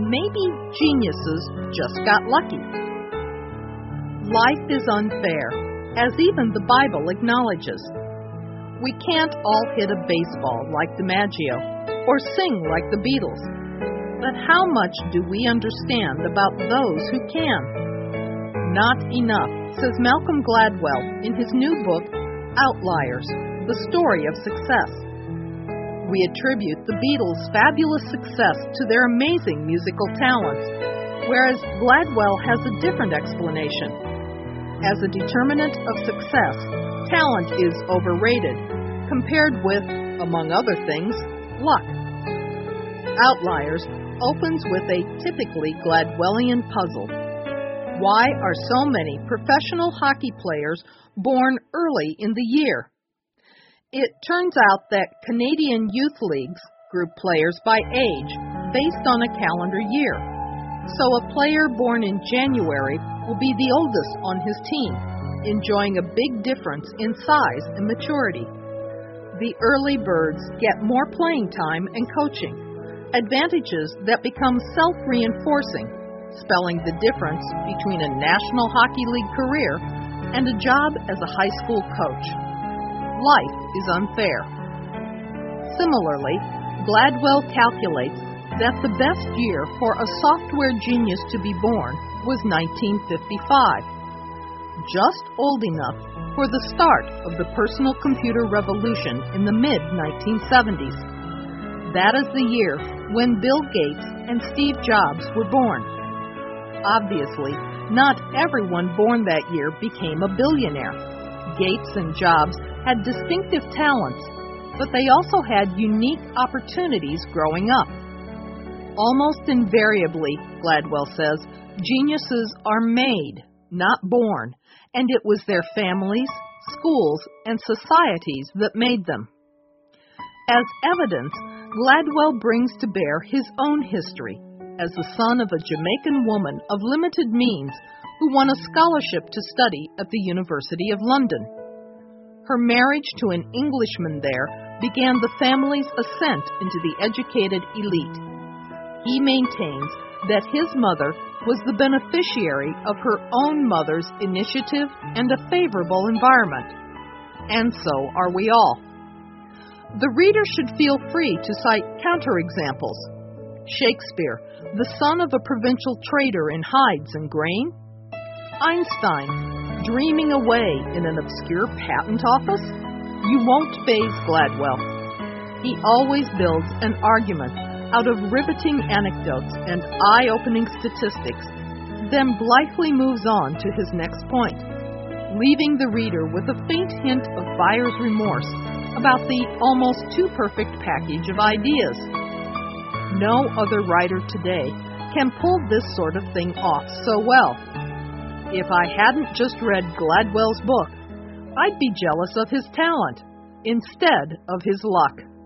maybe geniuses just got lucky. Life is unfair, as even the Bible acknowledges. We can't all hit a baseball like DiMaggio or sing like the Beatles. But how much do we understand about those who can? Not enough, says Malcolm Gladwell in his new book, Outliers, The Story of Success. We attribute the Beatles' fabulous success to their amazing musical talents, whereas Gladwell has a different explanation. As a determinant of success, talent is overrated, compared with, among other things, luck. Outliers opens with a typically Gladwellian puzzle. Why are so many professional hockey players born early in the year? It turns out that Canadian youth leagues group players by age based on a calendar year. So a player born in January will be the oldest on his team, enjoying a big difference in size and maturity. The early birds get more playing time and coaching, advantages that become self-reinforcing, spelling the difference between a National Hockey League career and a job as a high school coach. Life is unfair. Similarly, Gladwell calculates that the best year for a software genius to be born was 1955, just old enough for the start of the personal computer revolution in the mid-1970s. That is the year when Bill Gates and Steve Jobs were born. Obviously, not everyone born that year became a billionaire. Gates and Jobs had distinctive talents, but they also had unique opportunities growing up. Almost invariably, Gladwell says, geniuses are made, not born, and it was their families, schools, and societies that made them. As evidence, Gladwell brings to bear his own history as the son of a Jamaican woman of limited means who won a scholarship to study at the University of London. Her marriage to an Englishman there began the family's ascent into the educated elite. He maintains that his mother was the beneficiary of her own mother's initiative and a favorable environment. And so are we all. The reader should feel free to cite counterexamples. Shakespeare, the son of a provincial trader in hides and grain? Einstein, dreaming away in an obscure patent office? You won't faze Gladwell. He always builds an argument out of riveting anecdotes and eye-opening statistics, then blithely moves on to his next point, leaving the reader with a faint hint of buyer's remorse about the almost too perfect package of ideas. No other writer today can pull this sort of thing off so well. If I hadn't just read Gladwell's book, I'd be jealous of his talent instead of his luck.